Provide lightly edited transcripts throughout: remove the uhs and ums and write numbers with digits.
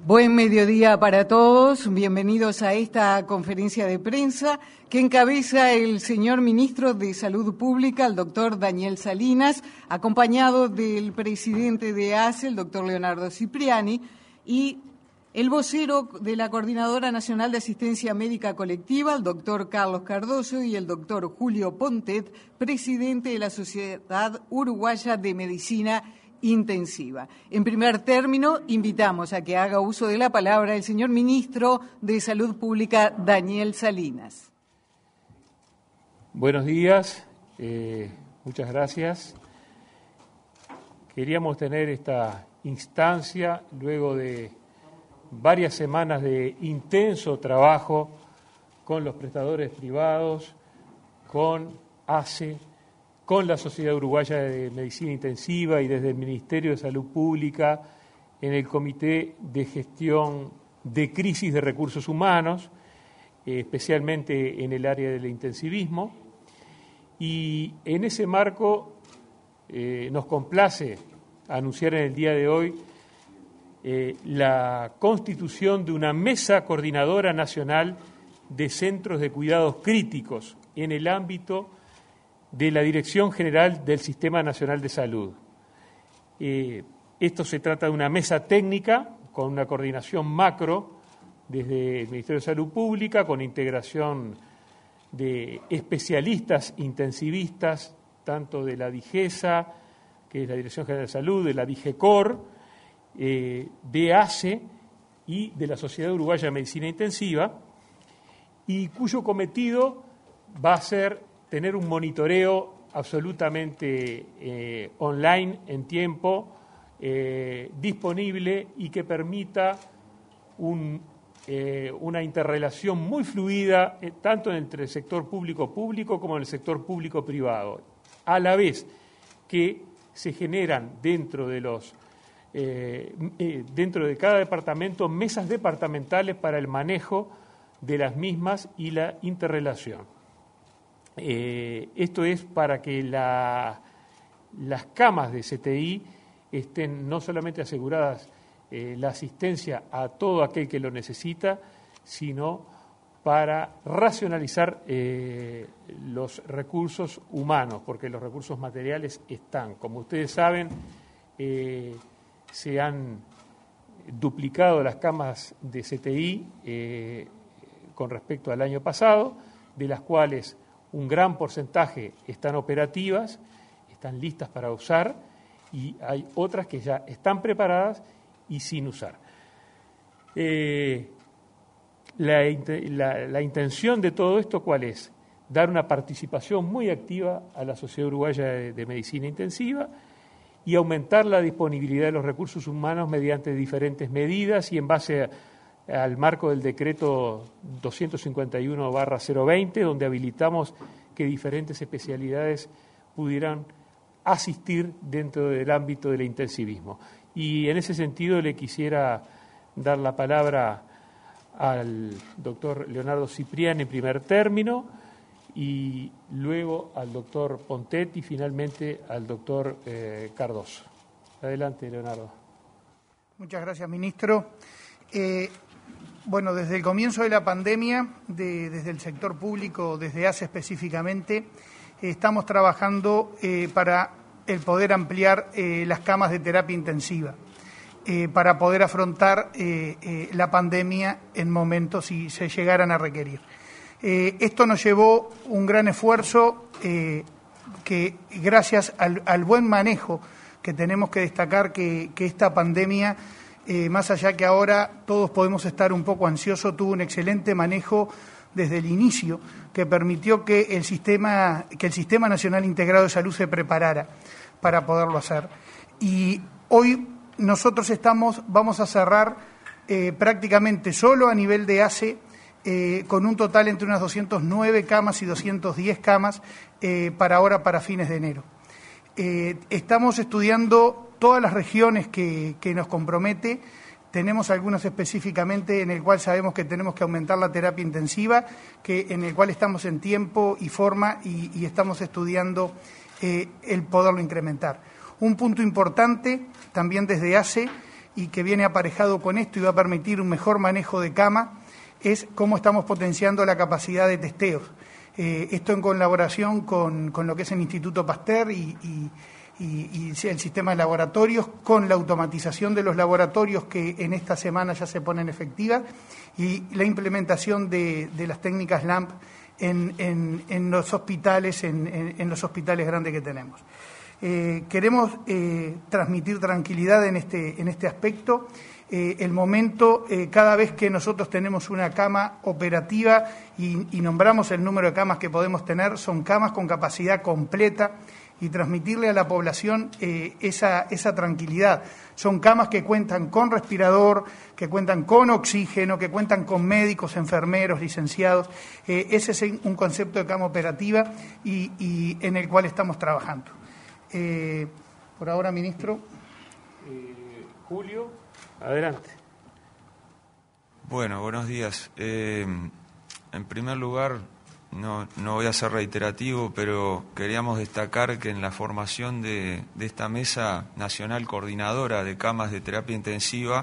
Buen mediodía para todos. Bienvenidos a esta conferencia de prensa que encabeza el señor ministro de Salud Pública, el doctor Daniel Salinas, acompañado del presidente de ACE, el doctor Leonardo Cipriani, y el vocero de la Coordinadora Nacional de Asistencia Médica Colectiva, el doctor Carlos Cardoso, y el doctor Julio Pontet, presidente de la Sociedad Uruguaya de Medicina Intensiva. En primer término, invitamos a que haga uso de la palabra el señor ministro de Salud Pública, Daniel Salinas. Buenos días, muchas gracias. Queríamos tener esta instancia luego de varias semanas de intenso trabajo con los prestadores privados, con ACE, con la Sociedad Uruguaya de Medicina Intensiva y desde el Ministerio de Salud Pública en el Comité de Gestión de Crisis de Recursos Humanos, especialmente en el área del intensivismo. Y en ese marco nos complace anunciar en el día de hoy la constitución de una mesa coordinadora nacional de centros de cuidados críticos en el ámbito de la Dirección General del Sistema Nacional de Salud. Esto se trata de una mesa técnica con una coordinación macro desde el Ministerio de Salud Pública, con integración de especialistas intensivistas, tanto de la DIGESA, que es la Dirección General de Salud, de la DIGECOR, de ACE y de la Sociedad Uruguaya de Medicina Intensiva, y cuyo cometido va a ser tener un monitoreo absolutamente online en tiempo, disponible y que permita una interrelación muy fluida tanto entre el sector público-público como en el sector público-privado, a la vez que se generan dentro de cada departamento mesas departamentales para el manejo de las mismas y la interrelación. Esto es para que las camas de CTI estén no solamente aseguradas la asistencia a todo aquel que lo necesita, sino para racionalizar los recursos humanos, porque los recursos materiales están. Como ustedes saben, se han duplicado las camas de CTI con respecto al año pasado, de las cuales un gran porcentaje están operativas, están listas para usar, y hay otras que ya están preparadas y sin usar. La intención de todo esto, ¿cuál es? Dar una participación muy activa a la Sociedad Uruguaya de Medicina Intensiva y aumentar la disponibilidad de los recursos humanos mediante diferentes medidas y en base al marco del decreto 251/020, donde habilitamos que diferentes especialidades pudieran asistir dentro del ámbito del intensivismo. Y en ese sentido le quisiera dar la palabra al doctor Leonardo Cipriani en primer término, y luego al doctor Pontet y finalmente al doctor Cardoso. Adelante, Leonardo. Muchas gracias, ministro. Bueno, desde el comienzo de la pandemia, desde el sector público, desde ACE específicamente, estamos trabajando para el poder ampliar las camas de terapia intensiva, para poder afrontar la pandemia en momentos si se llegaran a requerir. Esto nos llevó un gran esfuerzo que gracias al buen manejo que tenemos que destacar que esta pandemia, más allá que ahora todos podemos estar un poco ansiosos, tuvo un excelente manejo desde el inicio que permitió que el Sistema Nacional Integrado de Salud se preparara para poderlo hacer. Y hoy nosotros vamos a cerrar prácticamente solo a nivel de ACE con un total entre unas 209 camas y 210 camas para fines de enero. Estamos estudiando todas las regiones que nos compromete. Tenemos algunas específicamente en el cual sabemos que tenemos que aumentar la terapia intensiva, en el cual estamos en tiempo y forma y estamos estudiando el poderlo incrementar. Un punto importante también desde ACE y que viene aparejado con esto y va a permitir un mejor manejo de cama, es cómo estamos potenciando la capacidad de testeos. Esto en colaboración con lo que es el Instituto Pasteur y el sistema de laboratorios, con la automatización de los laboratorios que en esta semana ya se ponen efectivas, y la implementación de las técnicas LAMP en los hospitales, en los hospitales grandes que tenemos. Queremos transmitir tranquilidad en este aspecto. El momento, cada vez que nosotros tenemos una cama operativa y nombramos el número de camas que podemos tener, son camas con capacidad completa, y transmitirle a la población esa tranquilidad. Son camas que cuentan con respirador, que cuentan con oxígeno, que cuentan con médicos, enfermeros, licenciados. Ese es un concepto de cama operativa y en el cual estamos trabajando. Por ahora, ministro. Julio, adelante. Bueno, buenos días. En primer lugar, no voy a ser reiterativo, pero queríamos destacar que en la formación de esta Mesa Nacional Coordinadora de Camas de Terapia Intensiva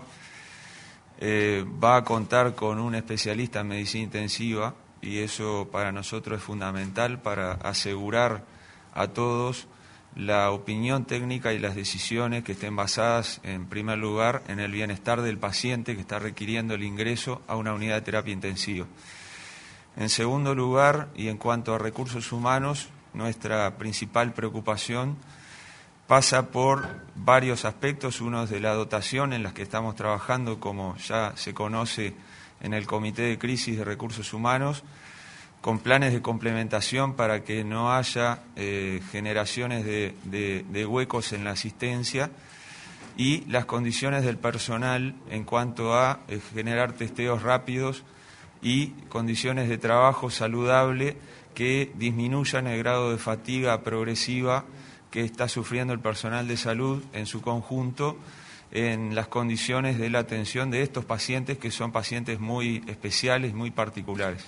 va a contar con un especialista en medicina intensiva, y eso para nosotros es fundamental para asegurar a todos la opinión técnica y las decisiones que estén basadas, en primer lugar, en el bienestar del paciente que está requiriendo el ingreso a una unidad de terapia intensiva. En segundo lugar, y en cuanto a recursos humanos, nuestra principal preocupación pasa por varios aspectos. Uno es de la dotación, en las que estamos trabajando, como ya se conoce, en el Comité de Crisis de Recursos Humanos, con planes de complementación para que no haya generaciones de huecos en la asistencia, y las condiciones del personal en cuanto a generar testeos rápidos y condiciones de trabajo saludable que disminuyan el grado de fatiga progresiva que está sufriendo el personal de salud en su conjunto en las condiciones de la atención de estos pacientes, que son pacientes muy especiales, muy particulares.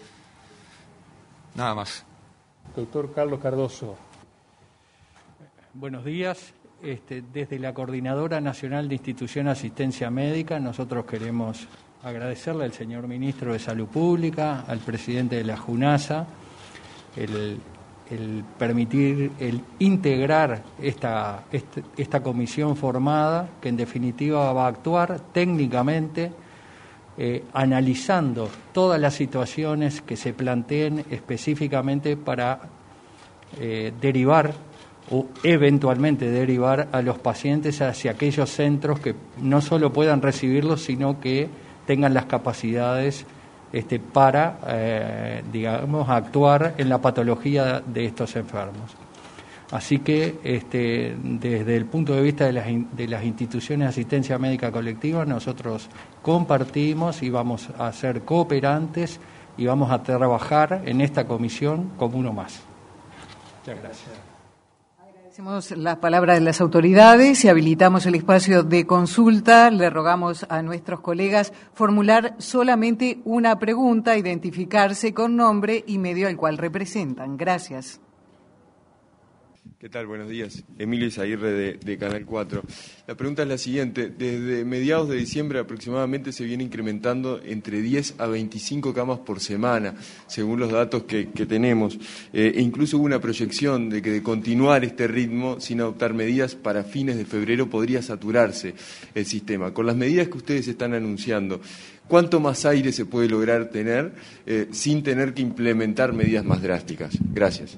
Nada más. Doctor Carlos Cardoso. Buenos días. Desde la Coordinadora Nacional de Institución de Asistencia Médica, nosotros queremos agradecerle al señor Ministro de Salud Pública, al presidente de la JUNASA, el permitir, el integrar esta comisión formada, que en definitiva va a actuar técnicamente, analizando todas las situaciones que se planteen específicamente para derivar o eventualmente derivar a los pacientes hacia aquellos centros que no solo puedan recibirlos, sino que tengan las capacidades para, digamos, actuar en la patología de estos enfermos. Así que, desde el punto de vista de las instituciones de asistencia médica colectiva, nosotros compartimos y vamos a ser cooperantes y vamos a trabajar en esta comisión como uno más. Muchas gracias. Agradecemos las palabras de las autoridades y habilitamos el espacio de consulta. Le rogamos a nuestros colegas formular solamente una pregunta, identificarse con nombre y medio al cual representan. Gracias. ¿Qué tal? Buenos días. Emilio Izaguirre de Canal 4. La pregunta es la siguiente. Desde mediados de diciembre aproximadamente se viene incrementando entre 10 a 25 camas por semana, según los datos que tenemos. E incluso hubo una proyección de que de continuar este ritmo, sin adoptar medidas, para fines de febrero podría saturarse el sistema. Con las medidas que ustedes están anunciando, ¿cuánto más aire se puede lograr tener sin tener que implementar medidas más drásticas? Gracias.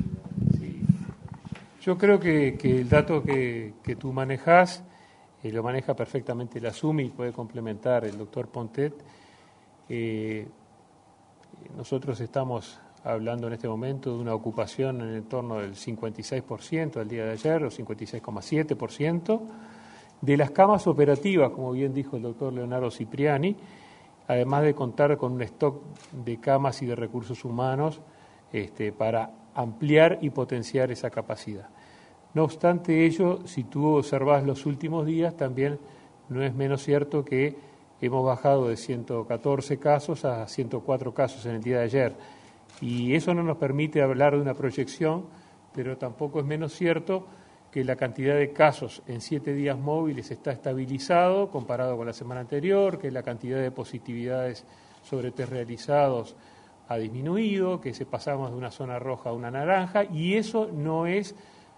Yo creo que el dato que tú manejás lo maneja perfectamente la SUMI y puede complementar el doctor Pontet. Nosotros estamos hablando en este momento de una ocupación en el torno del 56% al día de ayer, o 56,7%, de las camas operativas, como bien dijo el doctor Leonardo Cipriani, además de contar con un stock de camas y de recursos humanos para ampliar y potenciar esa capacidad. No obstante ello, si tú observas los últimos días, también no es menos cierto que hemos bajado de 114 casos a 104 casos en el día de ayer. Y eso no nos permite hablar de una proyección, pero tampoco es menos cierto que la cantidad de casos en 7 días móviles está estabilizado comparado con la semana anterior, que la cantidad de positividades sobre test realizados ha disminuido, que pasamos de una zona roja a una naranja, y eso no es,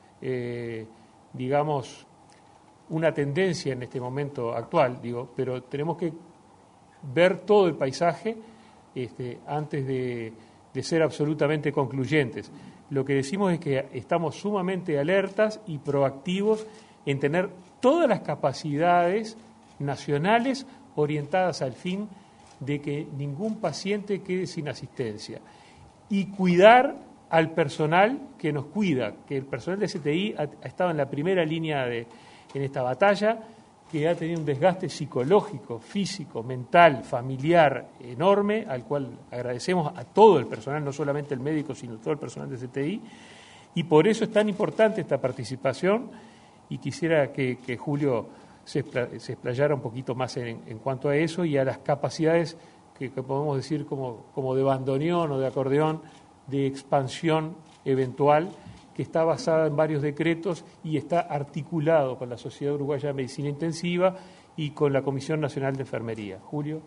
digamos, una tendencia en este momento actual, pero tenemos que ver todo el paisaje antes de ser absolutamente concluyentes. Lo que decimos es que estamos sumamente alertas y proactivos en tener todas las capacidades nacionales orientadas al fin de que ningún paciente quede sin asistencia y cuidar al personal que nos cuida, que el personal de CTI ha estado en la primera línea en esta batalla, que ha tenido un desgaste psicológico, físico, mental, familiar enorme, al cual agradecemos a todo el personal, no solamente el médico, sino todo el personal de CTI, y por eso es tan importante esta participación, y quisiera que Julio se explayara un poquito más en cuanto a eso y a las capacidades que podemos decir como de bandoneón o de acordeón, de expansión eventual, que está basada en varios decretos y está articulado con la Sociedad Uruguaya de Medicina Intensiva y con la Comisión Nacional de Enfermería. Julio.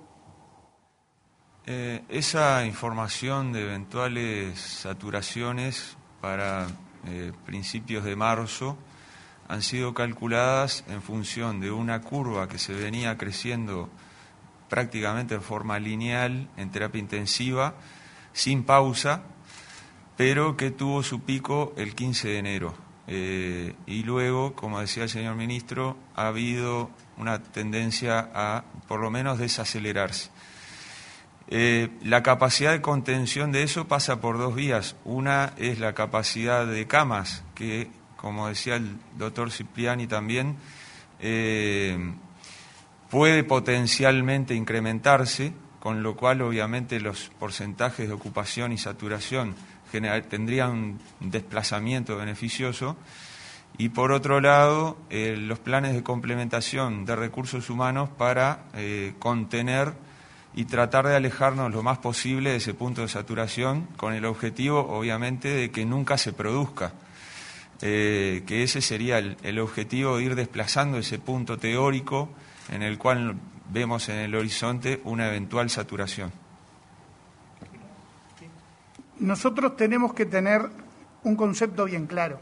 Esa información de eventuales saturaciones para principios de marzo han sido calculadas en función de una curva que se venía creciendo prácticamente en forma lineal en terapia intensiva, sin pausa, pero que tuvo su pico el 15 de enero. Y luego, como decía el señor ministro, ha habido una tendencia a, por lo menos, desacelerarse. La capacidad de contención de eso pasa por 2 vías. Una es la capacidad de camas, que, como decía el doctor Cipriani también, puede potencialmente incrementarse, con lo cual, obviamente, los porcentajes de ocupación y saturación tendrían un desplazamiento beneficioso, y por otro lado los planes de complementación de recursos humanos para contener y tratar de alejarnos lo más posible de ese punto de saturación, con el objetivo obviamente de que nunca se produzca, que ese sería el objetivo, de ir desplazando ese punto teórico en el cual vemos en el horizonte una eventual saturación. Nosotros tenemos que tener un concepto bien claro.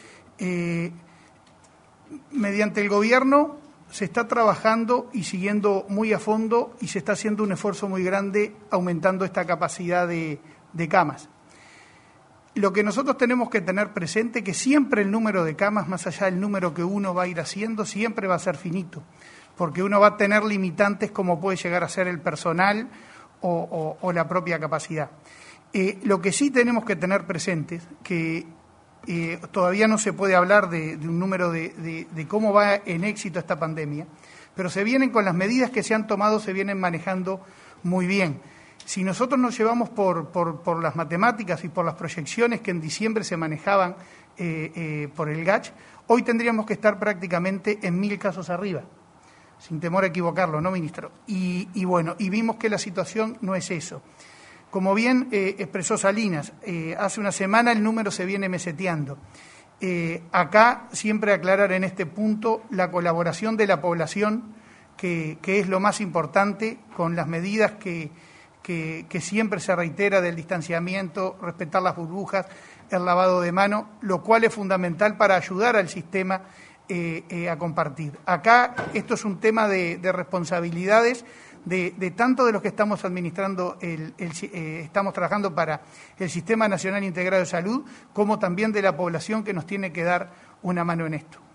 Mediante el gobierno se está trabajando y siguiendo muy a fondo, y se está haciendo un esfuerzo muy grande aumentando esta capacidad de camas. Lo que nosotros tenemos que tener presente es que siempre el número de camas, más allá del número que uno va a ir haciendo, siempre va a ser finito, porque uno va a tener limitantes como puede llegar a ser el personal o la propia capacidad. Lo que sí tenemos que tener presente, que todavía no se puede hablar de un número de cómo va en éxito esta pandemia, pero se vienen con las medidas que se han tomado, se vienen manejando muy bien. Si nosotros nos llevamos por las matemáticas y por las proyecciones que en diciembre se manejaban por el GACH, hoy tendríamos que estar prácticamente en 1.000 casos arriba, sin temor a equivocarlo, ¿no, ministro? Y bueno, y vimos que la situación no es eso. Como bien expresó Salinas, hace una semana el número se viene meseteando. Acá siempre aclarar en este punto la colaboración de la población, que es lo más importante, con las medidas que siempre se reitera del distanciamiento, respetar las burbujas, el lavado de manos, lo cual es fundamental para ayudar al sistema a compartir. Acá esto es un tema de responsabilidades, de tanto de los que estamos administrando, estamos trabajando para el Sistema Nacional Integrado de Salud, como también de la población que nos tiene que dar una mano en esto.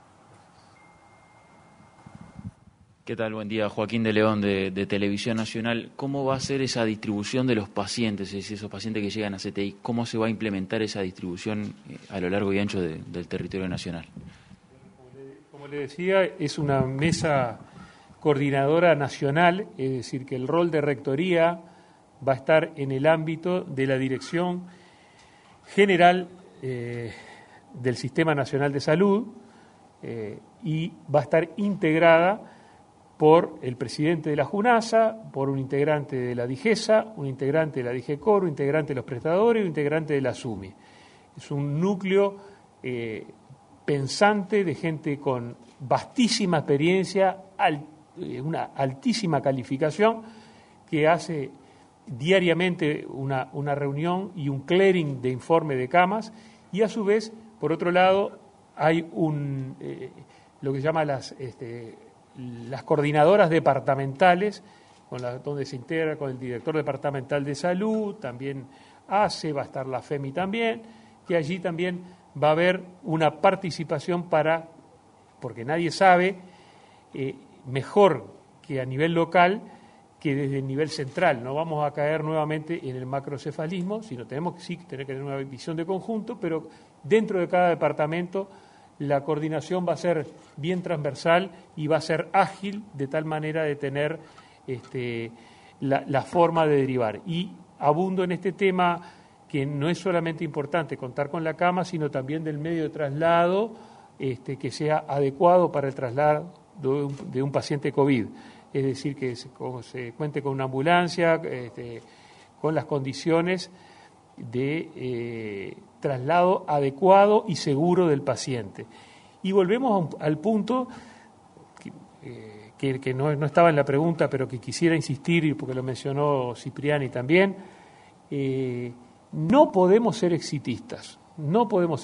¿Qué tal? Buen día, Joaquín de León de Televisión Nacional. ¿Cómo va a ser esa distribución de los pacientes, es decir, esos pacientes que llegan a CTI? ¿Cómo se va a implementar esa distribución a lo largo y ancho del territorio nacional? Como le decía, es una mesa coordinadora nacional, es decir, que el rol de rectoría va a estar en el ámbito de la Dirección General del Sistema Nacional de Salud y va a estar integrada por el presidente de la JUNASA, por un integrante de la DIGESA, un integrante de la DIGECOR, un integrante de los prestadores y un integrante de la SUMI. Es un núcleo pensante, de gente con vastísima experiencia, una altísima calificación, que hace diariamente una reunión y un clearing de informe de camas, y a su vez, por otro lado, hay lo que se llama las coordinadoras departamentales, donde se integra con el director departamental de salud, también va a estar la FEMI también, que allí también va a haber una participación porque nadie sabe mejor que a nivel local que desde el nivel central. No vamos a caer nuevamente en el macrocefalismo, sino tenemos que tener que tener una visión de conjunto, pero dentro de cada departamento la coordinación va a ser bien transversal y va a ser ágil, de tal manera de tener la forma de derivar. Y abundo en este tema, que no es solamente importante contar con la cama, sino también del medio de traslado que sea adecuado para el traslado de un paciente COVID. Es decir, que se cuente con una ambulancia, con las condiciones de traslado adecuado y seguro del paciente. Y volvemos al punto que no estaba en la pregunta, pero que quisiera insistir, porque lo mencionó Cipriani también. No podemos ser exitistas, no podemos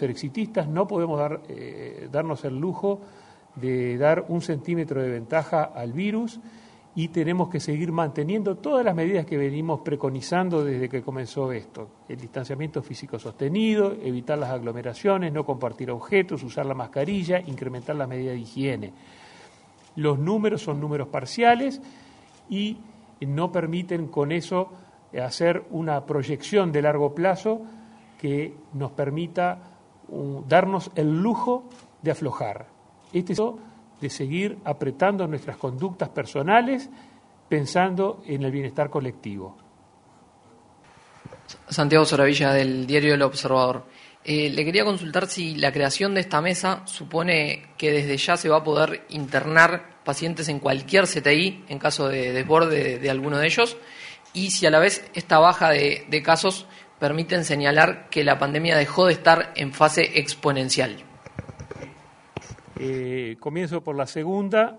darnos el lujo de dar 1 centímetro de ventaja al virus, y tenemos que seguir manteniendo todas las medidas que venimos preconizando desde que comenzó esto: el distanciamiento físico sostenido, evitar las aglomeraciones, no compartir objetos, usar la mascarilla, incrementar las medidas de higiene. Los números son números parciales y no permiten con eso hacer una proyección de largo plazo que nos permita darnos el lujo de aflojar. De seguir apretando nuestras conductas personales pensando en el bienestar colectivo. Santiago Soravilla, del diario El Observador. Le quería consultar si la creación de esta mesa supone que desde ya se va a poder internar pacientes en cualquier CTI en caso de desborde de alguno de ellos, y si a la vez esta baja de casos permiten señalar que la pandemia dejó de estar en fase exponencial. Comienzo por la segunda.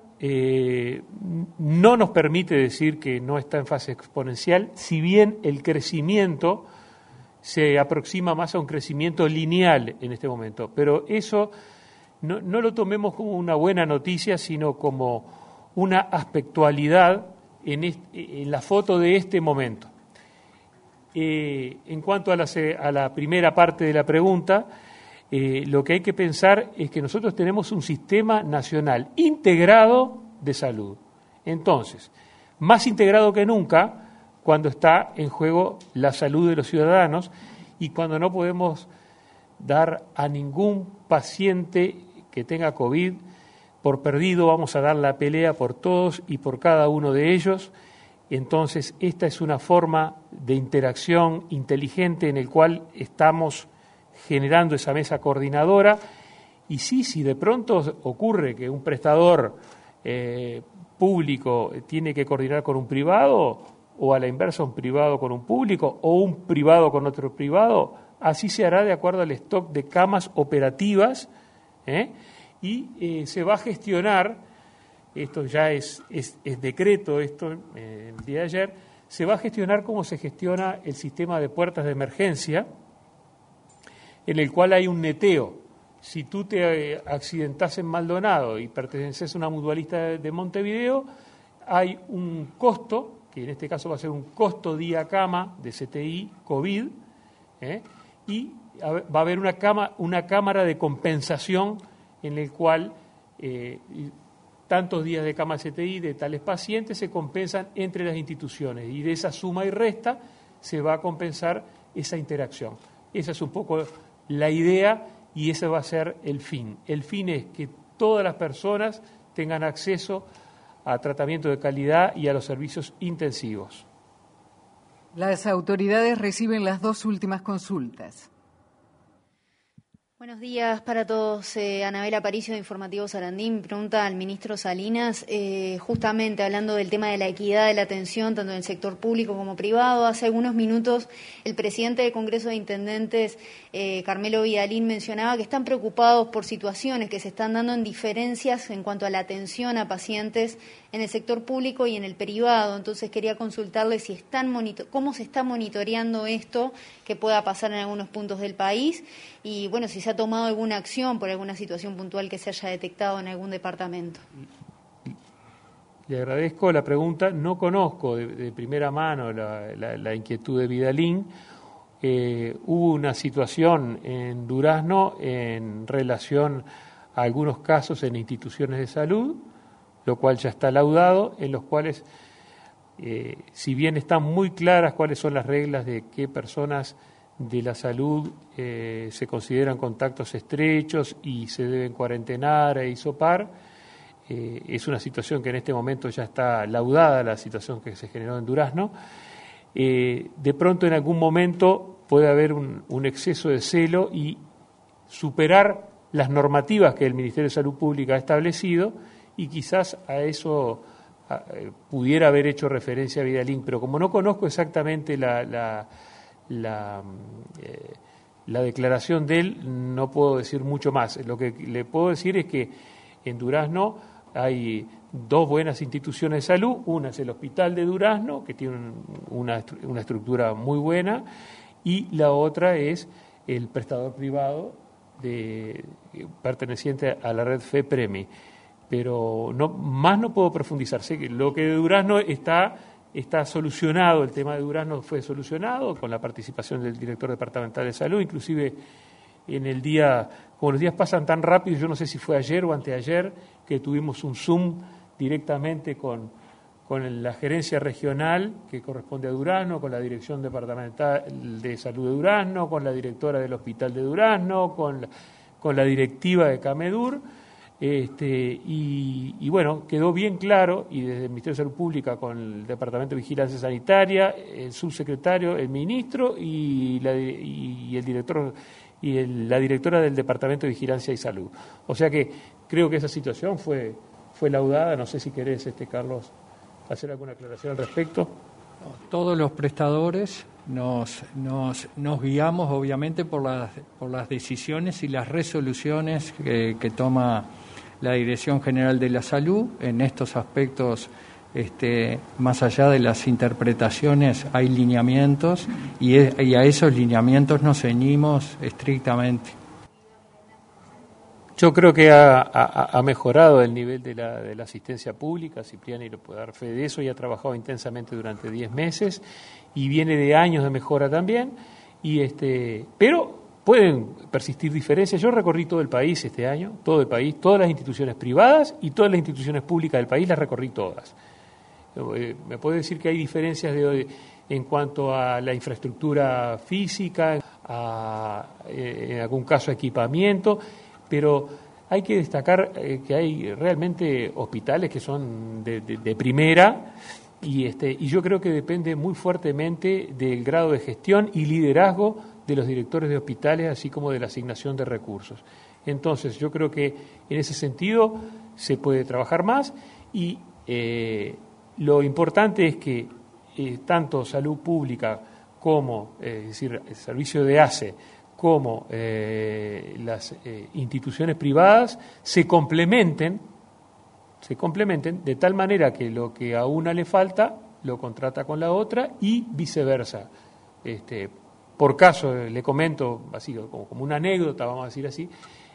No nos permite decir que no está en fase exponencial, si bien el crecimiento se aproxima más a un crecimiento lineal en este momento. Pero eso no lo tomemos como una buena noticia, sino como una aspectualidad en la foto de este momento. En cuanto a la primera parte de la pregunta, lo que hay que pensar es que nosotros tenemos un sistema nacional integrado de salud. Entonces, más integrado que nunca cuando está en juego la salud de los ciudadanos, y cuando no podemos dar a ningún paciente que tenga COVID por perdido, vamos a dar la pelea por todos y por cada uno de ellos. Entonces, esta es una forma de interacción inteligente en el cual estamos generando esa mesa coordinadora. Y sí, si de pronto ocurre que un prestador público tiene que coordinar con un privado, o a la inversa un privado con un público, o un privado con otro privado, así se hará de acuerdo al stock de camas operativas, y se va a gestionar, esto ya es decreto, esto el día de ayer, se va a gestionar como se gestiona el sistema de puertas de emergencia, en el cual hay un neteo. Si tú te accidentás en Maldonado y perteneces a una mutualista de Montevideo, hay un costo, que en este caso va a ser un costo día cama de CTI COVID, y va a haber una cámara de compensación en el cual tantos días de cama CTI de tales pacientes se compensan entre las instituciones, y de esa suma y resta se va a compensar esa interacción. Esa es un poco la idea, y ese va a ser el fin. El fin es que todas las personas tengan acceso a tratamiento de calidad y a los servicios intensivos. Las autoridades reciben las 2 últimas consultas. Buenos días para todos. Anabel Aparicio de Informativo Sarandí. Pregunta al ministro Salinas, justamente hablando del tema de la equidad de la atención, tanto en el sector público como privado. Hace algunos minutos el presidente del Congreso de Intendentes, Carmelo Vidalín, mencionaba que están preocupados por situaciones que se están dando en diferencias en cuanto a la atención a pacientes en el sector público y en el privado. Entonces quería consultarle si cómo se está monitoreando esto que pueda pasar en algunos puntos del país y, bueno, si se ha tomado alguna acción por alguna situación puntual que se haya detectado en algún departamento. Le agradezco la pregunta. No conozco de primera mano la inquietud de Vidalín. Hubo una situación en Durazno en relación a algunos casos en instituciones de salud, lo cual ya está laudado, en los cuales, si bien están muy claras cuáles son las reglas de qué personas de la salud se consideran contactos estrechos y se deben cuarentenar e hisopar, es una situación que en este momento ya está laudada, la situación que se generó en Durazno. De pronto en algún momento puede haber un exceso de celo y superar las normativas que el Ministerio de Salud Pública ha establecido, y quizás a eso pudiera haber hecho referencia a Vidalín, pero como no conozco exactamente la declaración de él, no puedo decir mucho más. Lo que le puedo decir es que en Durazno hay dos buenas instituciones de salud. Una es el Hospital de Durazno, que tiene una estructura muy buena, y la otra es el prestador privado perteneciente a la red FEPREMI. Pero no puedo profundizar. Sé que lo que de Durazno está solucionado, el tema de Durazno fue solucionado con la participación del director departamental de salud, inclusive como los días pasan tan rápido, yo no sé si fue ayer o anteayer, que tuvimos un Zoom directamente con la gerencia regional que corresponde a Durazno, con la dirección departamental de salud de Durazno, con la directora del hospital de Durazno, con la directiva de Camedur. Y bueno, quedó bien claro, y desde el Ministerio de Salud Pública con el Departamento de Vigilancia Sanitaria, el subsecretario, el ministro y el director y la directora del Departamento de Vigilancia y Salud. O sea que creo que esa situación fue laudada. No sé si querés, Carlos, hacer alguna aclaración al respecto. Todos los prestadores nos guiamos obviamente por las decisiones y las resoluciones que toma la Dirección General de la Salud. En estos aspectos, más allá de las interpretaciones, hay lineamientos y a esos lineamientos nos ceñimos estrictamente. Yo creo que ha mejorado el nivel de la asistencia pública. Cipriani le puede dar fe de eso, y ha trabajado intensamente durante 10 meses y viene de años de mejora también. Pero pueden persistir diferencias. Yo recorrí todo el país este año, todo el país, todas las instituciones privadas y todas las instituciones públicas del país las recorrí todas. Me puede decir que hay diferencias en cuanto a la infraestructura física, en algún caso equipamiento, pero hay que destacar que hay realmente hospitales que son de primera, y yo creo que depende muy fuertemente del grado de gestión y liderazgo de los directores de hospitales, así como de la asignación de recursos. Entonces, yo creo que en ese sentido se puede trabajar más, y lo importante es que tanto salud pública como, es decir, el servicio de ACE, como las instituciones privadas se complementen de tal manera que lo que a una le falta lo contrata con la otra y viceversa. Por caso, le comento, así como una anécdota, vamos a decir así,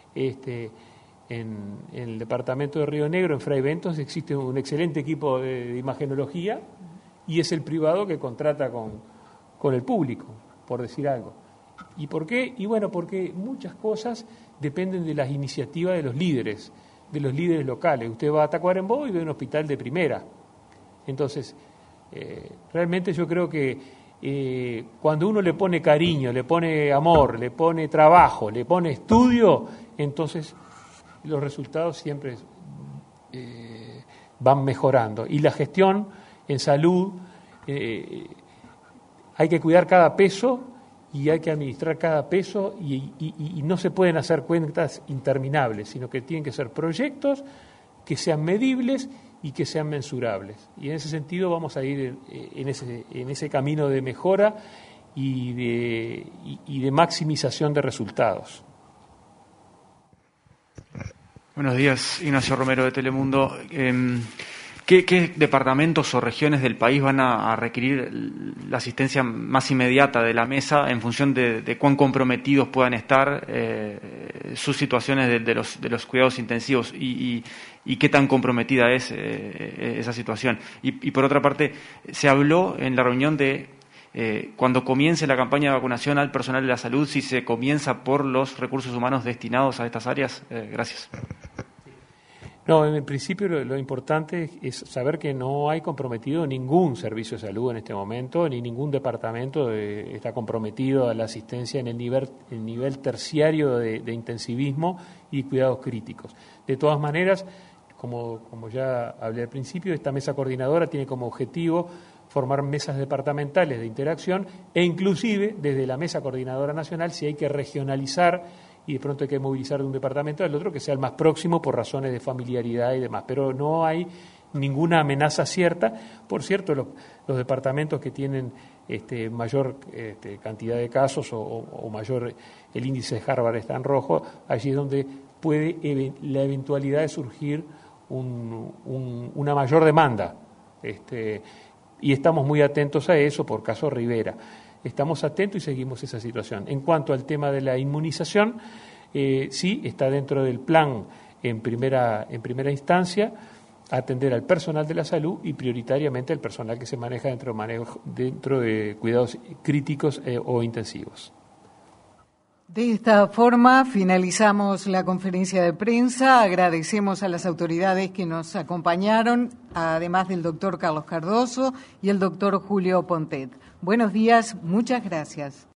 en el departamento de Río Negro, en Fray Bentos, existe un excelente equipo de imagenología, y es el privado que contrata con el público, por decir algo. ¿Y por qué? Y bueno, porque muchas cosas dependen de las iniciativas de los líderes locales. Usted va a Tacuarembó y ve un hospital de primera. Entonces, realmente yo creo que cuando uno le pone cariño, le pone amor, le pone trabajo, le pone estudio, entonces los resultados siempre van mejorando. Y la gestión en salud, hay que cuidar cada peso y hay que administrar cada peso y no se pueden hacer cuentas interminables, sino que tienen que ser proyectos que sean medibles y que sean mensurables. Y en ese sentido vamos a ir en ese camino de mejora y de maximización de resultados. Buenos días, Ignacio Romero de Telemundo. ¿Qué departamentos o regiones del país van a requerir la asistencia más inmediata de la mesa en función de cuán comprometidos puedan estar sus situaciones de los cuidados intensivos y qué tan comprometida es esa situación? Y por otra parte, se habló en la reunión de cuando comience la campaña de vacunación al personal de la salud, si se comienza por los recursos humanos destinados a estas áreas. Gracias. No, en principio lo importante es saber que no hay comprometido ningún servicio de salud en este momento, ni ningún departamento está comprometido a la asistencia en el nivel terciario de intensivismo y cuidados críticos. De todas maneras, como ya hablé al principio, esta mesa coordinadora tiene como objetivo formar mesas departamentales de interacción e inclusive desde la mesa coordinadora nacional, si hay que regionalizar y de pronto hay que movilizar de un departamento al otro, que sea el más próximo por razones de familiaridad y demás. Pero no hay ninguna amenaza cierta. Por cierto, los departamentos que tienen mayor cantidad de casos o mayor, el índice de Harvard está en rojo, allí es donde puede la eventualidad de surgir una mayor demanda. Y estamos muy atentos a eso por caso Rivera. Estamos atentos y seguimos esa situación. En cuanto al tema de la inmunización, sí, está dentro del plan en primera instancia atender al personal de la salud y prioritariamente al personal que se maneja dentro de cuidados críticos o intensivos. De esta forma finalizamos la conferencia de prensa. Agradecemos a las autoridades que nos acompañaron, además del doctor Carlos Cardoso y el doctor Julio Pontet. Buenos días, muchas gracias.